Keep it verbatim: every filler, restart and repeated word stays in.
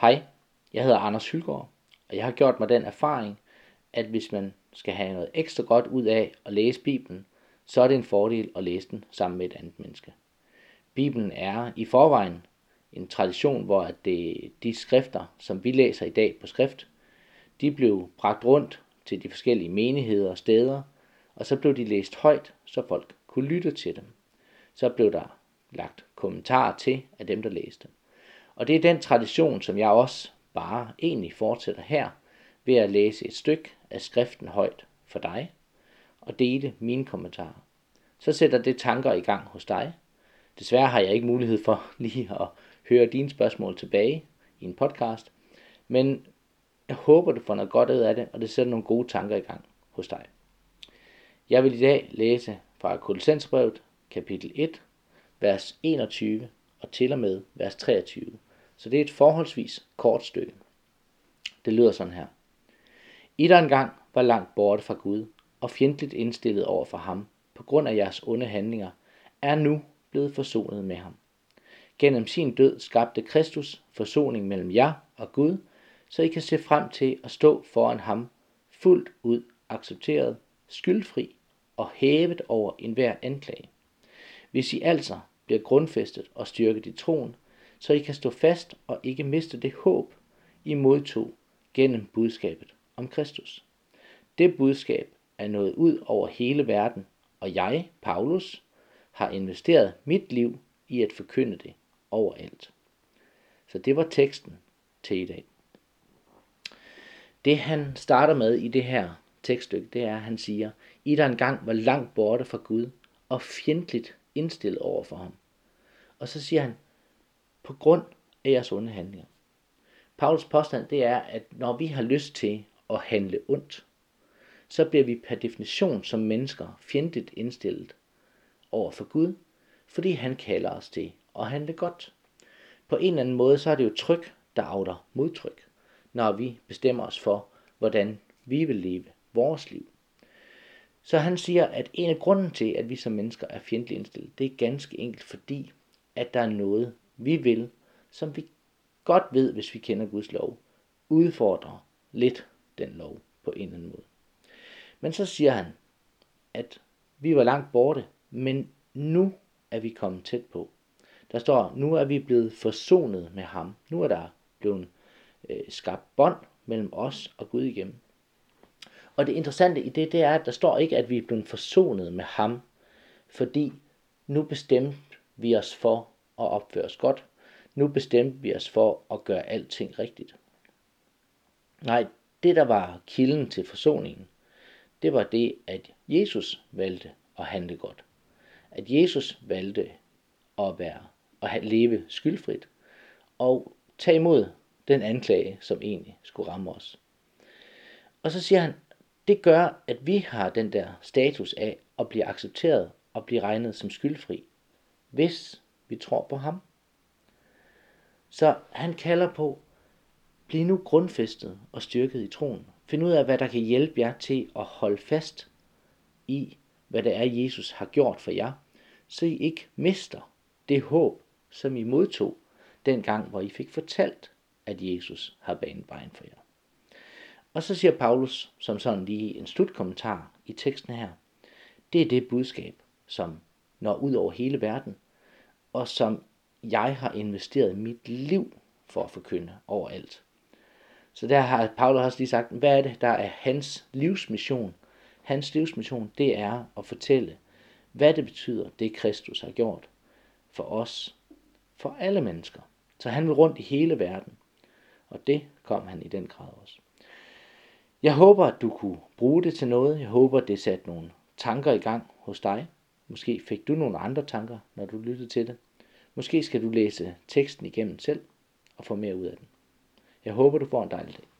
Hej, jeg hedder Anders Hylgaard, og jeg har gjort mig den erfaring, at hvis man skal have noget ekstra godt ud af at læse Bibelen, så er det en fordel at læse den sammen med et andet menneske. Bibelen er i forvejen en tradition, hvor det, de skrifter, som vi læser i dag på skrift, de blev bragt rundt til de forskellige menigheder og steder, og så blev de læst højt, så folk kunne lytte til dem. Så blev der lagt kommentarer til af dem, der læste. Og det er den tradition, som jeg også bare egentlig fortsætter her, ved at læse et stykke af skriften højt for dig, og dele mine kommentarer. Så sætter det tanker i gang hos dig. Desværre har jeg ikke mulighed for lige at høre dine spørgsmål tilbage i en podcast, men jeg håber, du får noget godt ud af det, og det sætter nogle gode tanker i gang hos dig. Jeg vil i dag læse fra Kolossenserbrevet, kapitel et, vers enogtyve og til og med vers treogtyve. Så det er et forholdsvis kort stykke. Det lyder sådan her. I der engang var langt borte fra Gud og fjendtligt indstillet over for ham på grund af jeres onde handlinger, er nu blevet forsonet med ham. Gennem sin død skabte Kristus forsoning mellem jer og Gud, så I kan se frem til at stå foran ham fuldt ud accepteret, skyldfri og hævet over enhver anklage. Hvis I altså bliver grundfæstet og styrket i troen, så I kan stå fast og ikke miste det håb, I modtog gennem budskabet om Kristus. Det budskab er nået ud over hele verden, og jeg, Paulus, har investeret mit liv i at forkynde det overalt. Så det var teksten til i dag. Det han starter med i det her tekststykke, det er, at han siger, I der engang var langt borte fra Gud og fjendtligt indstillet over for ham. Og så siger han, på grund af jeres onde handlinger. Paulus påstand, det er, at når vi har lyst til at handle ondt, så bliver vi per definition som mennesker fjendtligt indstillet over for Gud, fordi han kalder os til at handle godt. På en eller anden måde, så er det jo tryk, der after modtryk, når vi bestemmer os for, hvordan vi vil leve vores liv. Så han siger, at en af grunden til, at vi som mennesker er fjendtligt indstillet, det er ganske enkelt fordi, at der er noget, vi vil, som vi godt ved, hvis vi kender Guds lov, udfordrer lidt den lov på en eller anden måde. Men så siger han, at vi var langt borte, men nu er vi kommet tæt på. Der står, nu er vi blevet forsonet med ham. Nu er der blevet øh, skabt bånd mellem os og Gud igennem. Og det interessante i det, det er, at der står ikke, at vi er blevet forsonet med ham, fordi nu bestemte vi os for at opføre os godt. Nu bestemte vi os for at gøre alting rigtigt. Nej, det der var kilden til forsoningen, det var det, at Jesus valgte at handle godt. At Jesus valgte at være at leve skyldfrit og tage imod den anklage, som egentlig skulle ramme os. Og så siger han, det gør, at vi har den der status af at blive accepteret og blive regnet som skyldfri, hvis vi tror på ham. Så han kalder på, bliv nu grundfæstet og styrket i troen. Find ud af, hvad der kan hjælpe jer til at holde fast i, hvad det er, Jesus har gjort for jer, så I ikke mister det håb, som I modtog dengang, hvor I fik fortalt, at Jesus har banet vejen for jer. Og så siger Paulus, som sådan lige en slutkommentar i teksten her, det er det budskab, som når ud over hele verden, og som jeg har investeret mit liv for at forkynde overalt. Så der har Paulus også lige sagt, hvad er det, der er hans livsmission? Hans livsmission, det er at fortælle, hvad det betyder, det Kristus har gjort for os, for alle mennesker. Så han vil rundt i hele verden, og det kom han i den grad også. Jeg håber, at du kunne bruge det til noget. Jeg håber, at det satte nogle tanker i gang hos dig. Måske fik du nogle andre tanker, når du lyttede til det. Måske skal du læse teksten igennem selv og få mere ud af den. Jeg håber, du får en dejlig dag.